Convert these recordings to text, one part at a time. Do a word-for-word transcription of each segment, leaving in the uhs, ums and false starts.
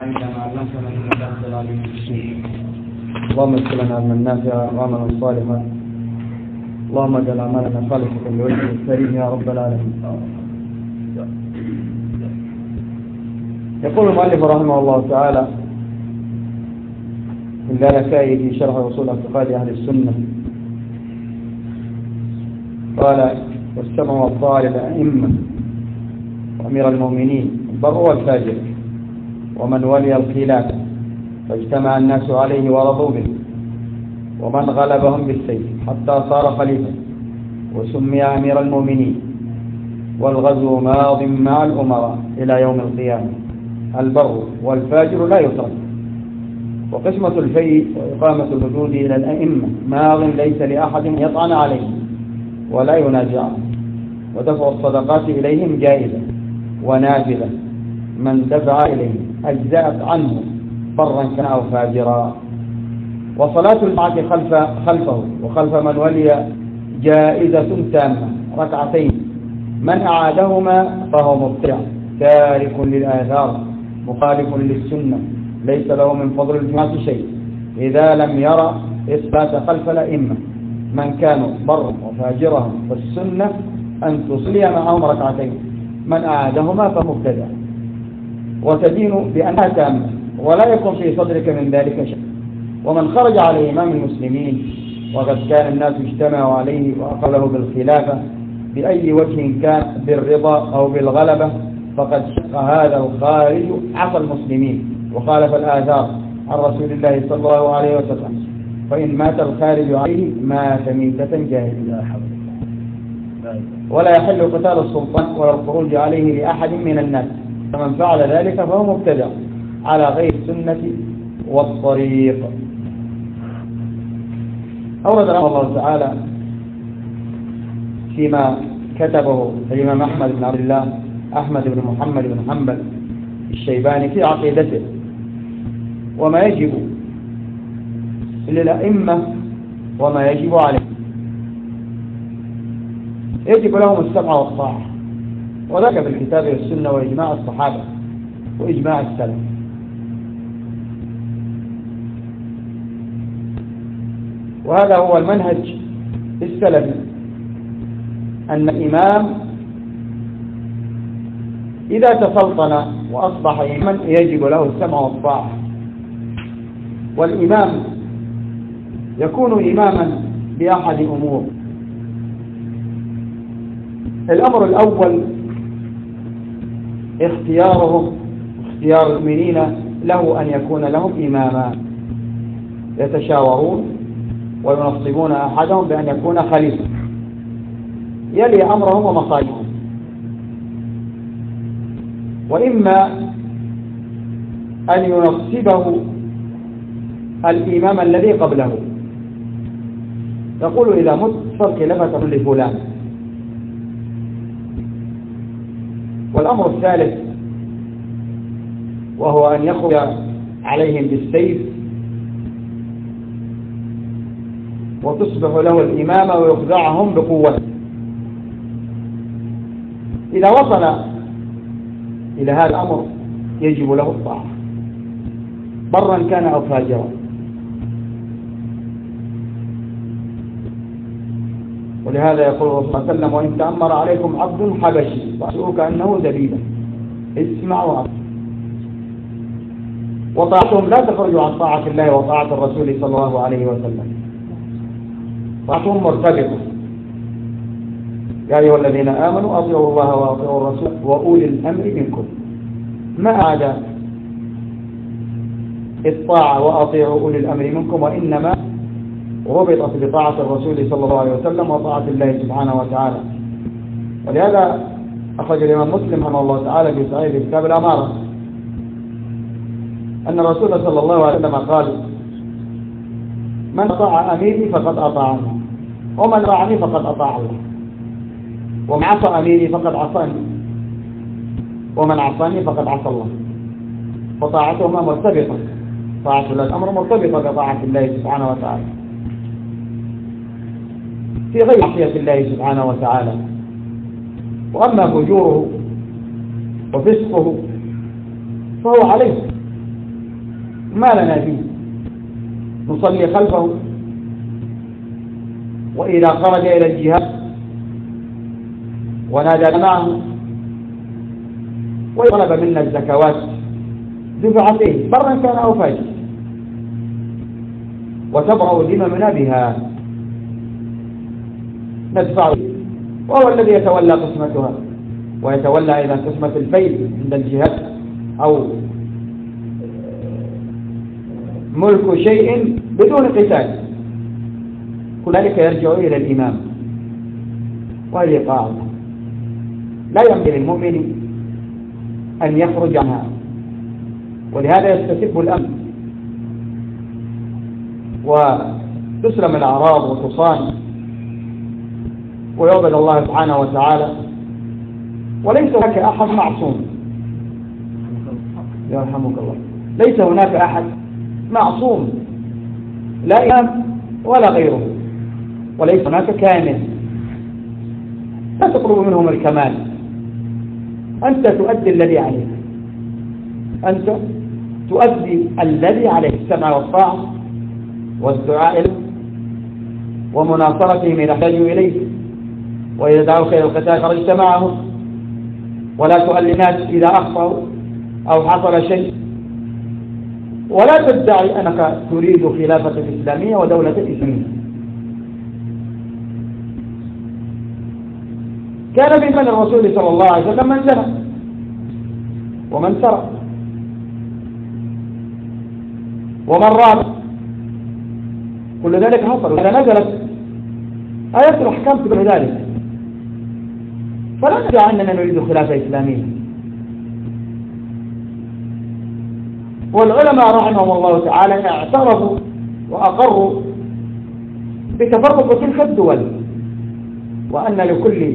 علمنا ما علمتنا انك انت العليم الحكيم. اللهم اغفر لنا علما نافعا وعملا صالحا. اللهم اجعل اعمالنا خالصة لوجهك الكريم يا رب العالمين. يقول المؤلف رحمه الله تعالى في اللالكائي في شرح اصول اعتقاد اهل السنه، قال: والسمع والطاعة للأئمة وأمير المؤمنين البر والفاجر ومن ولي الخلافة فاجتمع الناس عليه ورضوا به، ومن غلبهم بالسيف حتى صار خليفة وسمي أمير المؤمنين، والغزو ماض مع الأمراء إلى يوم القيامة. البر والفاجر لا يترك. وقسمة الفيء وإقامة الحدود إلى الأئمة ماض ليس لأحد يطعن عليه ولا ينازعه، ودفع الصدقات إليهم جائزة ونافذة، من دفع إليهم أجزأت عنه برا كان أو فاجرا. وصلاة الجمعة خلف خلفه وخلف من ولي جائزة تامة ركعتين، من أعادهما فهو مبتدع تارك للآثار مخالف للسنة، ليس له من فضل الجمعة شيء إذا لم يرى إثبات خلف الأئمة من كانوا برا وفاجرهم، فالسنة أن تصلي معهم ركعتين، من أعادهما فمبتدع، وتدين بأنها تامة ولا يكون في صدرك من ذلك شيء. ومن خرج على إمام المسلمين وقد كان الناس اجتمعوا عليه وأقله بالخلافة بأي وجه كان، بالرضا أو بالغلبة، فقد شق هذا الخارج عصى المسلمين وخالف الآثار عن رسول الله صلى الله عليه وسلم، فإن مات الخارج عليه مات ميتة جاهلية، ولا يحل قتال السلطان ولا الخروج عليه لأحد من الناس، فمن فعل ذلك فهو مبتدع على غير السنة والطريق. أورد رحمه الله تعالى فيما كتبه الإمام أحمد بن عبد الله أحمد بن محمد بن حنبل الشيباني في عقيدته وما يجب للأئمة وما يجب عليه. يجب لهم السمع والطاعة، وذاك في الكتاب والسنة وإجماع الصحابة وإجماع السلف. وهذا هو المنهج السلفي، أن الإمام إذا تسلطن وأصبح إماما يجب له السمع والطاعة. والإمام يكون إماما بأحد أمور: الأمر الأول اختيارهم اختيار المؤمنين له أن يكون لهم إماما، يتشاورون وينصبون أحدهم بأن يكون خليفة يلي أمرهم ومصالحهم، وإما أن ينصبه الإمام الذي قبله، يقول: إذا مت فالخلافة لفلان. والأمر الثالث وهو أن يخرج عليهم بالسيف وتصبح له الإمامة ويخضعهم بقوة. إذا وصل إلى هذا الأمر يجب له الطاعة برا كان أو فاجرا. ولهذا يقول الله صلى الله عليه وسلم: وإن تأمر عليكم عبد حبشي رأسه كأنه زبيبة اسمعوا عبد. وطاعتهم لا تخرج عن طاعة الله وطاعة الرسول صلى الله عليه وسلم، طاعتهم مرتبطة. يا أيها الذين آمنوا أطيعوا الله وأطيعوا الرسول وأولي الأمر منكم. ما عدا الطاعة وأطيعوا أولي الأمر منكم، وإنما ربطت بطاعة الرسول صلى الله عليه وسلم وطاعة الله سبحانه وتعالى. ولهذا أخرج الإمام مسلم رحمه الله تعالى في صحيح كتاب الأمارة أن الرسول صلى الله عليه وسلم قال: من أطاع أميري فقد أطاعني، ومن أطاعني فقد أطاع الله، ومن عصى أميري فقد عصاني، ومن عصاني فقد عصى الله. فطاعتهما مرتبطة، طاعة الله الأمر مرتبطة بطاعة الله سبحانه وتعالى في غير معصية الله سبحانه وتعالى. وأما فجوره وفسقه فهو عليه ما لنا فيه، نصلي خلفه، وإذا خرج إلى الجهاد ونادى معه وطلب منا الزكوات دفعت إليه برا كان أو فاجر، وتبرأ ذممنا بها ندفعه، وهو الذي يتولى قسمتها ويتولى أيضا قسمة الفيل عند الجهاد أو ملك شيء بدون قتال، كل ذلك يرجع إلى الإمام. وهذه قاعدة لا ينبغي للمؤمن أن يخرج عنها، ولهذا يستتب الأمن وتسلم الأعراض وتصان ويعبد الله سبحانه وتعالى، وليس هناك أحد معصوم. يرحمك الله. ليس هناك أحد معصوم، لا إمام ولا غيره، وليس هناك كامل، لا تطلب منهم الكمال، أنت تؤدي الذي عليك، أنت تؤدي الذي عليك، السمع والطاعة والدعاء له ومناصرتهم إذا احتاجوا إليه، وإذا دعوك إلى القتال خرجت معهم، ولا تؤل الناس إذا أخطأوا أو حصل شيء، ولا تدعي أنك تريد خلافة الإسلامية ودولة الإسلامية. كان في زمن الرسول صلى الله عليه وسلم من زنى ومن سرق ومن راب، كل ذلك حصل، وإذا نزلت آيات الأحكام تبين ذلك، فلا ندعي أننا نريد خلافة إسلامية. والعلماء رحمهم الله تعالى اعترفوا وأقروا بتفرق تلك الدول، وأن لكل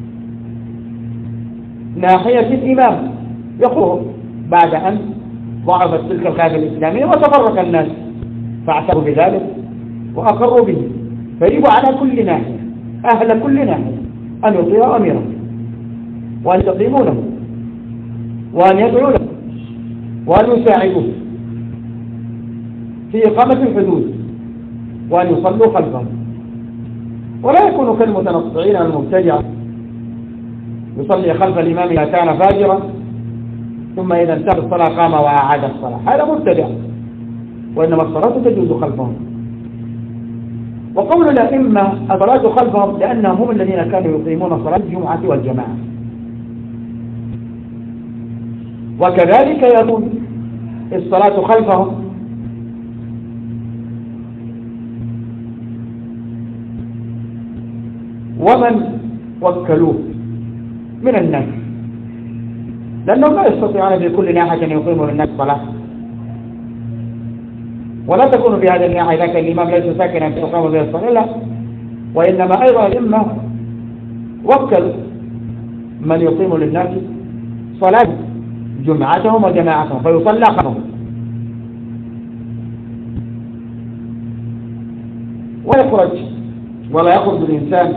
ناحية إمام يقوم بعد أن ضعفت تلك الخلافة الإسلامية وتفرق الناس، فاعترفوا بذلك وأقروا به. فيجب على كل ناحية، أهل كل ناحية، أن يطيعوا أميره وأن يستقيموا له وأن يدعوا له وأن يساعدوه في إقامة الحدود وأن يصلوا خلفهم، ولا يكونوا كالمتنطعين والمبتدعة يصلي خلف الإمام إذا كان فاجرا ثم إذا انتهت الصلاة قام وأعاد الصلاة، هذا مبتدع، وإنما الصلاة تجوز خلفهم. وقول الأئمة الصلاة خلفهم لأنهم هم الذين كانوا يقيمون صلاة الجمعة والجماعة، وكذلك يكون الصلاة خلفهم ومن وكلوه من الناس، لأنهم لا يستطيعون في كل ناحية أن يقيموا للناس صلاة، ولا تكون في هذه الناحية إذا كان الإمام ليس ساكنا في إقامة به الصلاة، لا، وإنما أيضا الأئمة وكلوا من يقيم للناس صلاة جمعتهم وجماعتهم فيصلى خلفهم. ويخرج ولا يخرج الإنسان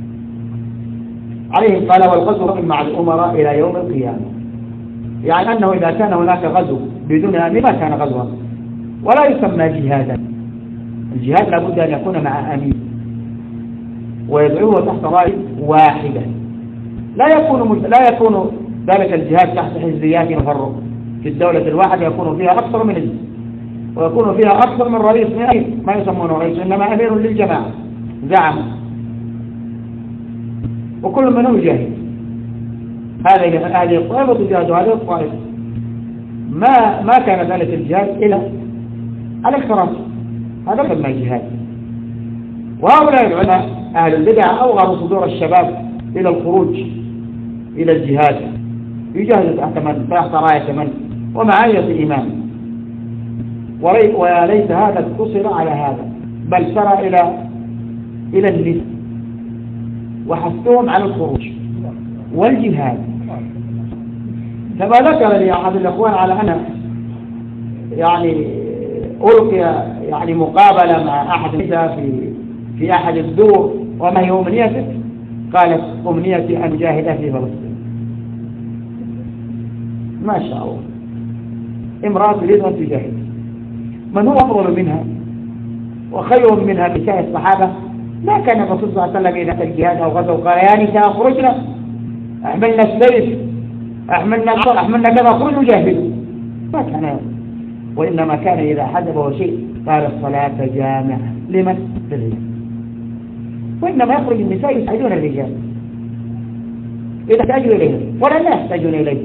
عليه قال والغزو مع الأمراء إلى يوم القيامة، يعني أنه إذا كان هناك غزو بدون أمير ما كان غزوا ولا يسمى جهادا. الجهاد لابد أن يكون مع أمير ويدعوه تحت راية واحدة، لا يكون لا يكون ذلك الجهاد تحت حزبيات تفرق. في الدولة الواحدة يكون فيها أكثر من حزب ويكون فيها أكثر من رئيس، ما يسمونه رئيس إنما أمير للجماعة زعم، وكل منهم يجاهد، هذه هذه الطائفة تجاهد هذه الطائفة، ما ما كان ذلك الجهاد إلى على الكراسي، هذا ما جهاد. وهؤلاء العلماء أهل البدع أوغروا صدور الشباب إلى الخروج إلى الجهاد، يجاهد تحت من تحت راية من ومعاية إمام، وليس هذا اقتصر على هذا، بل سرى إلى إلى النساء وحثهم على الخروج والجهاد. كما ذكر لي أحد الأخوان على أن يعني ألقي يعني مقابلة مع أحد النساء في في أحد الدور، وما هي أمنيتك؟ قالت أمنيتي أن أجاهد في فلسطين. ما شاء الله، امرأة تريد أن تجاهد من هو أفضل منها وخير منها نساء الصحابة. ما كان الرسول صلى الله عليه وسلم إذا أتى الجهاد أو غزو قال يا نساء اخرجنا أحملنا السيف أحملنا الصر أحملنا كذا اخرجوا جاهدوا، ما كان هذا. وإنما كان إذا حسبه شيء قال الصلاة جامعة لمن؟ للرجال. وإنما يخرج النساء يساعدون الرجال إذا احتاجوا إليه ولا لا يحتاجون إليه.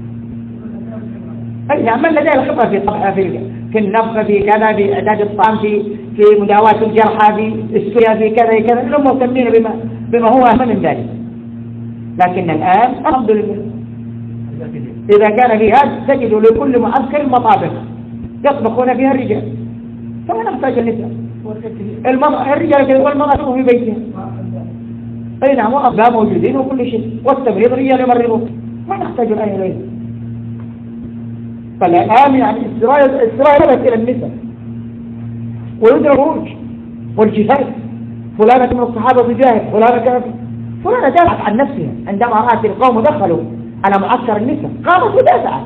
أي من لديه الخبرة في في في النفخ في كذا في إعداد الطعام في في مداواة الجرحى في السرية في كذا كذا لهم مهتمين بما بما هو أهم من ذلك. لكن الآن الحمد لله إذا كان في هذا تجد لكل معسكر مطابخ يطبخون فيها الرجال، فما نحتاج النساء. الرجال والمرأة في بيتها أي نعم وأبناء موجودين وكل شيء، والتمريض رجال يمرضون، ما نحتاج الآن إليه. فالآن يعني إسرائيل إسرائيل إلى النساء ويدرى الخروج والجهاد. فلانة من الصحابة تجاهد، فلانة كانت فلانة دافعت عن نفسها عندما رأت القوم دخلوا على معسكر النساء قامت ودافعت.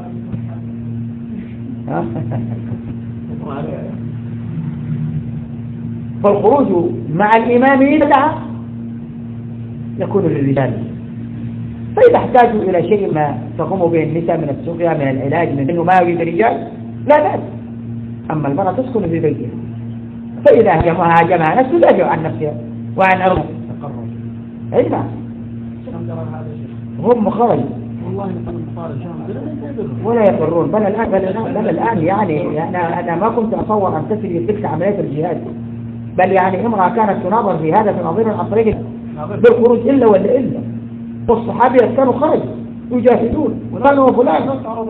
فالخروج مع الإمام إذا دعا يكون للرجال، فإذا احتاجوا إلى شيء ما تقوم به النساء من السقيا من العلاج من أنه ما يريد الرجال لا بأس. أما المرأة تسكن في بيتها، فإذا هاجمها هاجمها نفسه تدافع عن نفسها وعن أرضها. أي نعم هم خرجوا ولا يقرون. بل الآن بل الآن, بل الآن يعني أنا أنا ما كنت أتصور أن تسري تلك عملية الجهاد. بل يعني امرأة كانت تناظر في هذا تناظير عن طريق بالخروج إلا ولا إلا، والصحابة كانوا خرجوا يجاهدون وقالوا فلان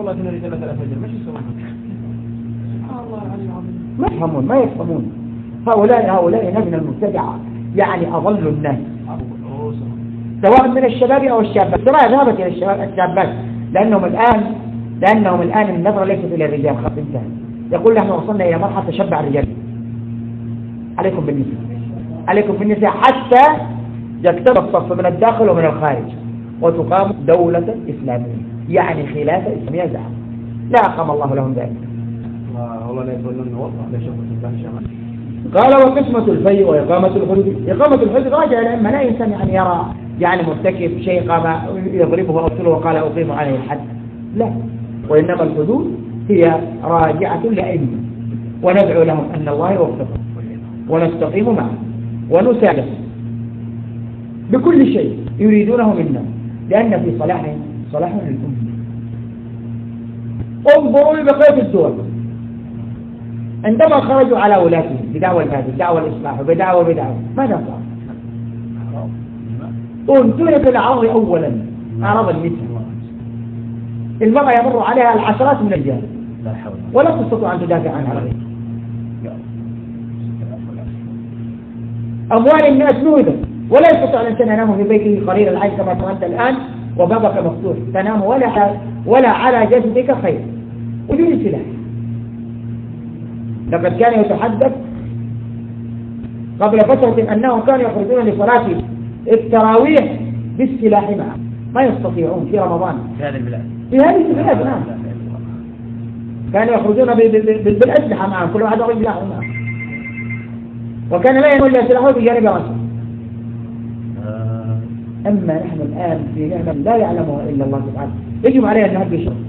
ما يفهمون ما يفهمون هؤلاء هؤلاء ناس من المبتدعة يعني أضل الناس سواء من الشباب أو الشابات. سواء ذهبت إلى الشباب الشابات لأنهم الآن لأنهم الآن النظرة ليست إلى الرجال خط انتهى. يقول نحن وصلنا إلى مرحلة تشبع الرجال. عليكم بالنساء عليكم بالنساء حتى يكتب الصف من الداخل ومن الخارج وتقام دولة إسلامية يعني خلافة إسلامية زعم لا أقام الله لهم ذلك. والله لا يقولون وضع قال وقسمة الفي وإقامة الحدود. إقامة الحدود راجع لأما لا إنسان يعني يرى يعني مرتكب شيء قام يضربه أرسله وقال أقيم عليه الحد، لا، وإنما الحدود هي راجعة لأئمة وندعو لهم أن الله يوفقهم ونستقيم معه ونساعد بكل شيء يريدونه منا لأن في صلاحهم صلاح للأمة. انظروا لبقية الدول عندما خرجوا على ولاتهم بدعوى الهادي بدعوى الإصلاح وبدعوى بدعوى ماذا صار؟ انتهت العرض أولا أعراض النساء. المرأة يمر عليها العشرات من الرجال ولا تستطيع أن تدافع عنها. أموال الناس نهدت ولا يستطيع الإنسان ينام في بيته قليل العين كما فعلت الآن وبابك مفتوح تنام ولا ولا على جسدك خير بدون سلاح. لقد كان يتحدث قبل فترة أنهم كانوا يخرجون لصلاة التراويح بالسلاح معه ما يستطيعون في رمضان في هذه البلاد في هذه البلاد نعم كانوا يخرجون بالأسلحة معهم كل واحد رجل معه وكان لا ينول سلاحه بجانب رأسه. أما نحن الآن في نعمة لا يعلمها إلا الله سبحانه يجب علينا أن نهدي شر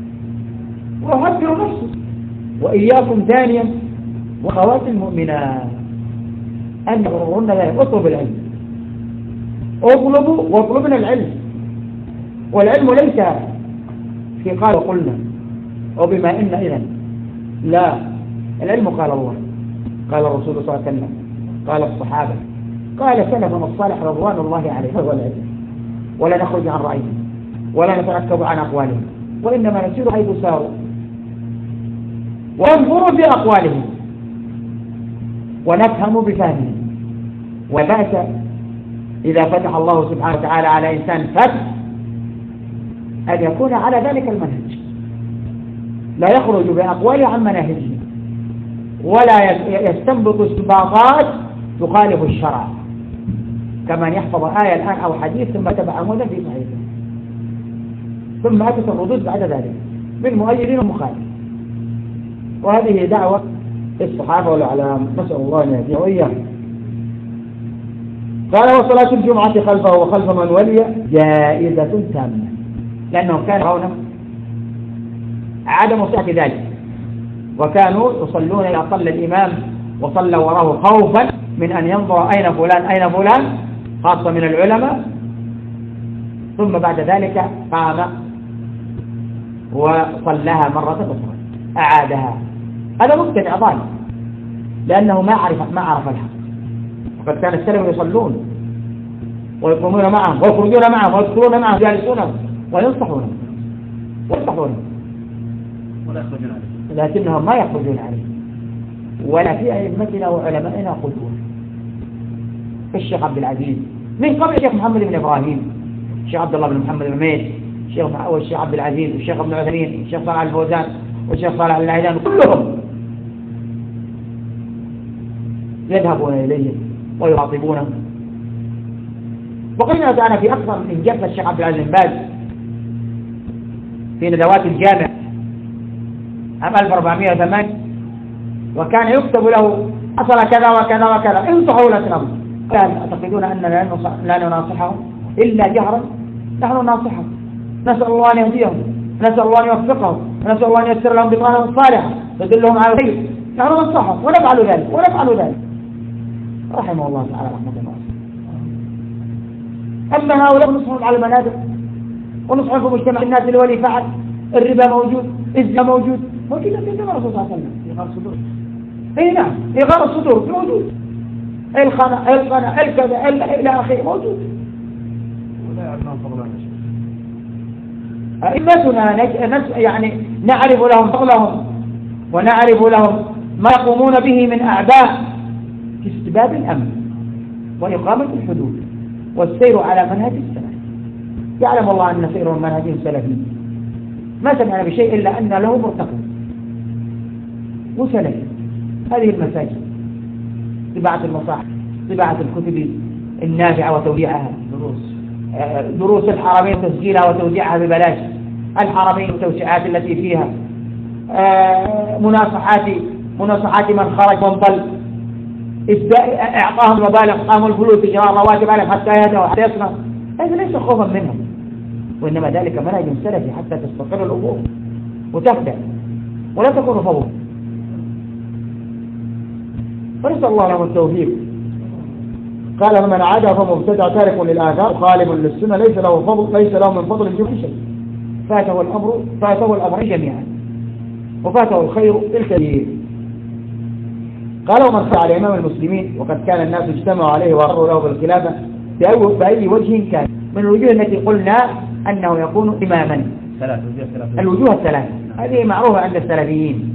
وأحذر نفسه وإياكم ثانيا وخوات المؤمنات أن يغررن ذلك. اطلب العلم اطلبوا واطلبنا العلم والعلم ليس في قال وقلنا وبما إن إذن لا العلم قال الله قال الرسول صلى الله عليه وسلم قال الصحابة قال سلفنا الصالح رضوان الله عليه هو العلم ولا نخرج عن رأيهم ولا نتركب عن أقوالهم وإنما نسير حيث ساروا وننظر في أقوالهم ونفهم بفهمهم. وبأس إذا فتح الله سبحانه وتعالى على إنسان فتح أن يكون على ذلك المنهج لا يخرج بأقواله عن مناهجه ولا يستنبط استنباطات تخالف الشرع كمن يحفظ آية الآن أو حديث ثم تبع عمودا في صحيحه ثم أتت الردود بعد ذلك من مؤيدين ومخالف. وهذه دعوة الصحابة والأعلام، نسأل الله أن يهديه وإياه. قال وصلاة الجمعة خلفه وخلف من ولي جائزة تامة، لأنهم كانوا يرون عدم صحة ذلك، وكانوا يصلون إذا صلى الإمام وصلى وراه خوفا من أن ينظر أين فلان أين فلان خاصة من العلماء، ثم بعد ذلك قام وصلىها مرة أخرى أعادها. هذا مبتدع ضال، لأنه ما عرف ما عرف الحق. وقد كان السلف يصلون ويقومون معهم ويخرجون معهم ويدخلون معهم جالسونهم وينصحونهم وينصحونهم ولا يخرجون عليه، لكنهم ما يخرجون عليه. ولا في أئمتنا وعلمائنا قدوة. الشيخ عبد العزيز من قبل الشيخ محمد بن إبراهيم، الشيخ عبد الله بن محمد الميت، الشيخ والشيخ عبد العزيز والشيخ ابن عثيمين والشيخ صالح الفوزان والشيخ صالح العيدان، كلهم يذهبون إليه ويخاطبونه. وقد أتانا في أكثر من جلسة الشيخ عبد العزيز بن باز في ندوات الجامع عام ألف وأربعمائة وثمانية، وكان يكتب له حصل كذا وكذا وكذا، انصحوا ولا تنصحوا. أعتقدون أننا لا نناصحهم إلا جهرا؟ نحن نناصحهم، نسأل الله أن يهديهم، نسأل الله أن يوفقهم، نسأل الله أن ييسر لهم بطانة صالحة يدلهم على الخير. نحن ننصحهم ونفعل ذلك ونفعل ذلك رحمه الله تعالى رحمة الله. أما هؤلاء نصحهم على المنابر ونصحهم في مجتمع الناس اللي ولي فعل، الربا موجود، الزنا موجود، موجود في زمن الرسول صلى الله عليه وسلم. إغار الصدور، اي نعم، إغار الصدور موجود، الخنا الخنا الكذا إلى آخره موجود. ولا يعرفون فضلهم. أئمتنا يعني نعرف لهم فضلهم ونعرف لهم ما يقومون به من أعباء في استباب الأمن وإقامة الحدود والسير على منهج السلف. يعلم الله أن سيرهم منهج سلفي، ما سمعنا بشيء إلا أن له مرتقب وسلفي. هذه المساجد، طباعة المصاحف، طباعة الكتب النافعة وتوزيعها، دروس دروس الحرمين وتسجيلها وتوزيعها ببلاش، الحرمين والتوسعات التي فيها، مناصحات مناصحات من خرج وانضل، إعطاهم مبالغ، قاموا الفلوس إجراء رواتب عليهم حتى يهدوا حتى يصنعوا. هذا ليس خوفا منهم، وإنما ذلك منهج سلفي حتى تستقر الأمور وتبدأ ولا تكون فوضى. فنسأل الله لهم التوفيق. قال فمن عاد فمبتدع تارك للآثار خالف للسنة ليس له فضل ليس له من فضل الجمع شيء، فاته الأمر فاته الأمر جميعا وفاته الخير الكثير. قال ومن خلع على إمام المسلمين وقد كان الناس اجتمعوا عليه وأقروا له بالخلافة بأي وجه كان من الوجوه التي قلنا أنه يكون إماما. الوجوه الثلاثة هذه معروفة عند السلفيين.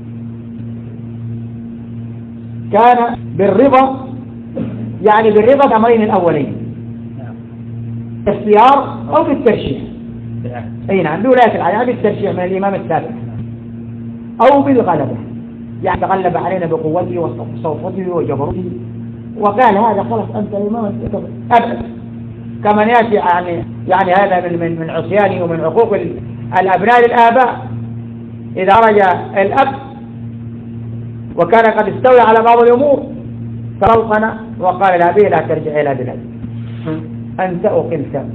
كان بالرضا، يعني بالرضا الأمرين الأولين، الاختيار أو بالترشيح. أي نعم، بولاية العهد، يعني بالترشيح من الإمام السابق أو بالغلبة، يعني تغلب علينا بقوته وصوته وجبروته وقال هذا خلاص أنت الإمام أبدا، كما يأتي يعني يعني هذا من من من عصيانه ومن عقوق الأبناء للآباء. إذا رجع الأب وكان قد استولى على بعض الأمور فروقنا وقال لأبيه لا ترجع إلى بلادك أنت أقلت.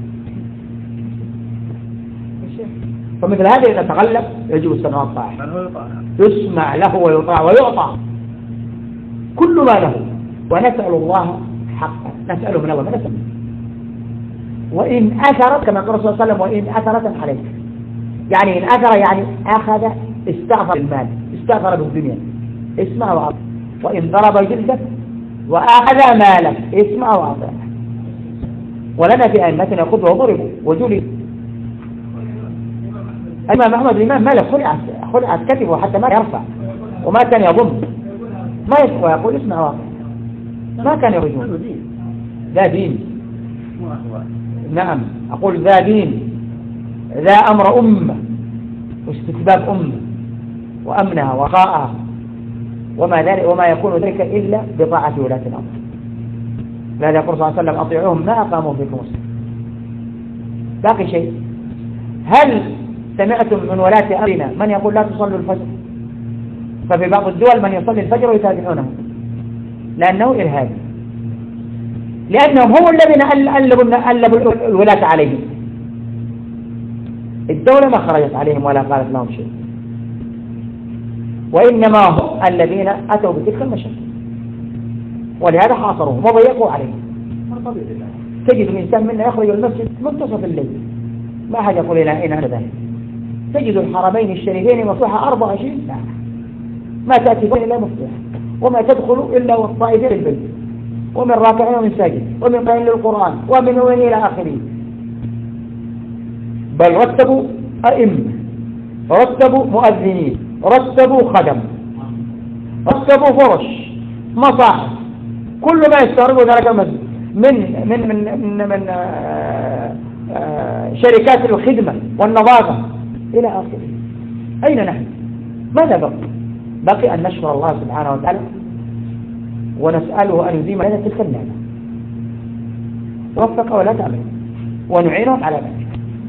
فمثل هذا إذا تغلب يجب السماع والطاعة، يسمع له ويطاع ويعطى كل ما له، ونسأل الله حقا، نسأله من الله نسأل. وإن أثرت كما قال صلى الله عليه وسلم وإن أثرت عليك، يعني إن أثر يعني أخذ استغفر المال استغفر بالدنيا اسمع وعطى، وإن ضرب جلدك وأخذ مالك اسمع وعطى. ولنا في أئمتنا قدوة وضربوا وجلدوا. الإمام أحمد الإمام مالك خلعت خلعت كتبه حتى ما يرفع وما كان يضم ما يسمع ويقول اسمع واقع، ما كان يرجون. ذا دين، نعم أقول ذا دين، ذا أمر أمة واستتباب أمة وأمنها وقاءها، وما ذلك وما يكون ذلك إلا بطاعة ولاة الأمر. لا يقول صلى الله عليه وسلم أطيعوهم ما أقاموا فيكم الصلاة. باقي شيء، هل سمعتم من ولاة أمرنا من يقول لا تصلوا الفجر؟ ففي بعض الدول من يصلي الفجر ويتابعونه لأنه إرهابي، لأنهم هم الذين ألبوا ألبوا الولاة عليهم. الدولة ما خرجت عليهم ولا قالت لهم شيء، وإنما هم الذين أتوا بتلك المشاكل، ولهذا حاصروهم وضيقوا عليهم. تجد الإنسان منا يخرج المسجد منتصف الليل، ما حد يقول إلى أين أنا ذاهب. تجد الحرمين الشريفين مفتوحة أربعة وعشرين ساعة، ما تأتي إلا مفتوحة، وما تدخل إلا والطائفين البيت، ومن راكعين ومن ساجد، ومن قائل للقرآن، ومن وين إلى آخره. بل رتبوا أئمة، رتبوا مؤذنين، رتبوا خدم، رتبوا فرش، مصاحف، كل ما يستغرقه ذلك المسجد من من من من, من آآ آآ شركات الخدمة والنظافة إلى آخره. أين نحن؟ ماذا بقي؟ بقي أن نشكر الله سبحانه وتعالى ونسأله أن يديم لنا تلك النعمة، وفق ولا تعمل، ونعينهم على ذلك.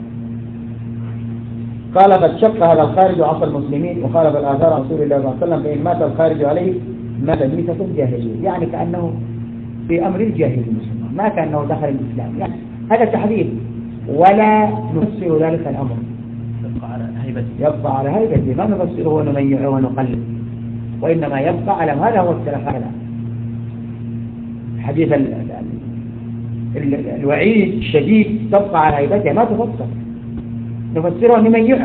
قال قد شق هذا الخارج عصر المسلمين وخالف الآثار رسول الله صلى الله عليه وسلم، فإن مات الخارج عليه مات ميتة الجاهلية، يعني كأنه في أمر الجاهلية، ما كأنه دخل الإسلام. يعني هذا تحذير، ولا نفسر ذلك الأمر، يبقى على هيبته، يبقى على هيبته، ما نفسره ونميعه ونقلل، وإنما يبقى على هذا هو السلف على حديث ال ال ال الوعيد الشديد، تبقى على هيبتها ما تفسر، نفسرها ونميعها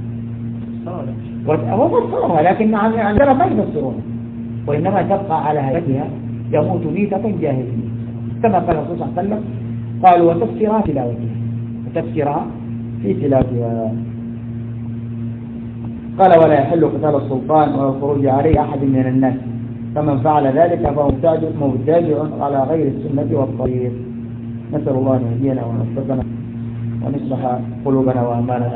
وفسرها، لكن عندنا ما يفسرونها، وإنما تبقى على هيبتها يموت ميتة جاهلية، كما قال الرسول صلى الله عليه وسلم قالوا وتفسيرها تلاوتها، وتفسيرها في تلاوتها. قال ولا يحل قتال السلطان ولا الخروج عليه أحد من الناس، فمن فعل ذلك فهو مبتدع على غير السنة والطريق. نسأل الله أن يهدينا ونوفقنا ونصلح قلوبنا وأعمالنا.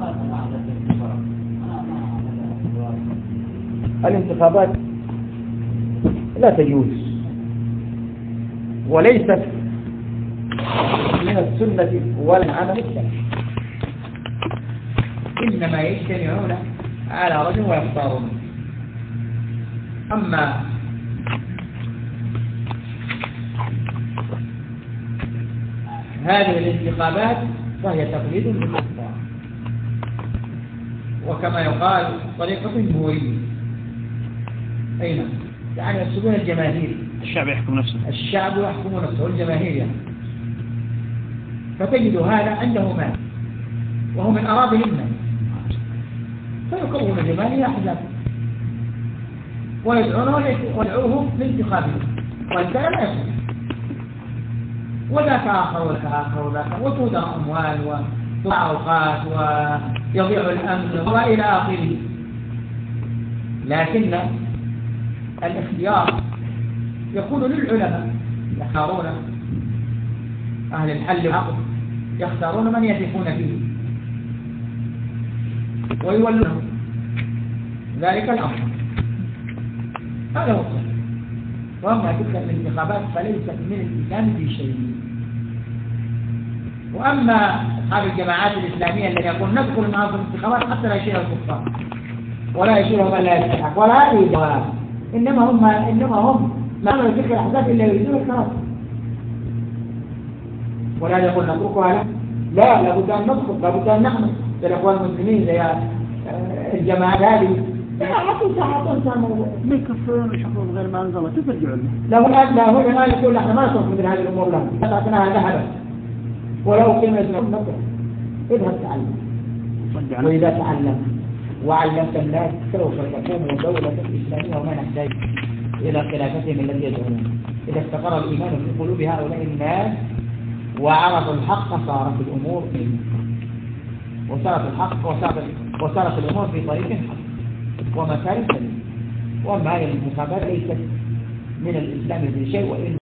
الانتخابات لا تجوز، وليست من السنة ولا عمل السلف، إنما يجتمعون على رجل ويختارون. أما هذه الانتخابات فهي تقليد للكفار، وكما يقال طريقة جمهورية. أين؟ يعني يحكمون الجماهير، الشعب يحكم نفسه، الشعب يحكم نفسه والجماهير يعني. فتجد هذا عنده مال وهو من أراضي الناس، فيكون جماهير أحزاب ويدعونه ويدعوهم لانتخابهم، والكلام لا يكون، وذاك آخر وذاك آخر وذاك، وتودع أموال وتضع أوقات ويضيع الأمن وإلى آخره. لكن الاختيار يكون للعلماء، يختارون أهل الحل والعقد، يختارون من يثقون فيه ويولون ذلك الأمر. هذا هو الصحيح. وأما تلك الانتخابات فليست من الإسلام في شيء. وأما أصحاب الجماعات الإسلامية الذين يقول ندخل معهم في الانتخابات حتى لا يشير الكفار ولا يشيرهم من لا يستحق ولا هذه جواب، إنما هم إنما هم ما عملوا تلك الأحزاب إلا يريدون الكراسي. ولا يقول نتركها، لا، لابد أن ندخل، لابد أن نحن الإخوان المسلمين زي الجماعات هذه حتى ساعات سامو يكفرون ويشكرون غير ما أنزل الله، كيف يرجعون له؟ لا هو لا هو الآن يقول احنا ما نصرف مثل هذه الأمور، لا تعطيناها ذهبا ولو كلمة يسمعون اذهب تعلم، وإذا تعلمت وعلمت الناس سوف تقوم دولة إسلامية وما نحتاج إلى خلافتهم التي يدعونها. إذا استقر الإيمان في قلوب هؤلاء الناس وعرفوا الحق صارت الأمور وصارت الحق وصارت وصارت الأمور في طريق حق ومكان سليم. وأما هذه الانتخابات ليست من الإسلام في شيء، وإن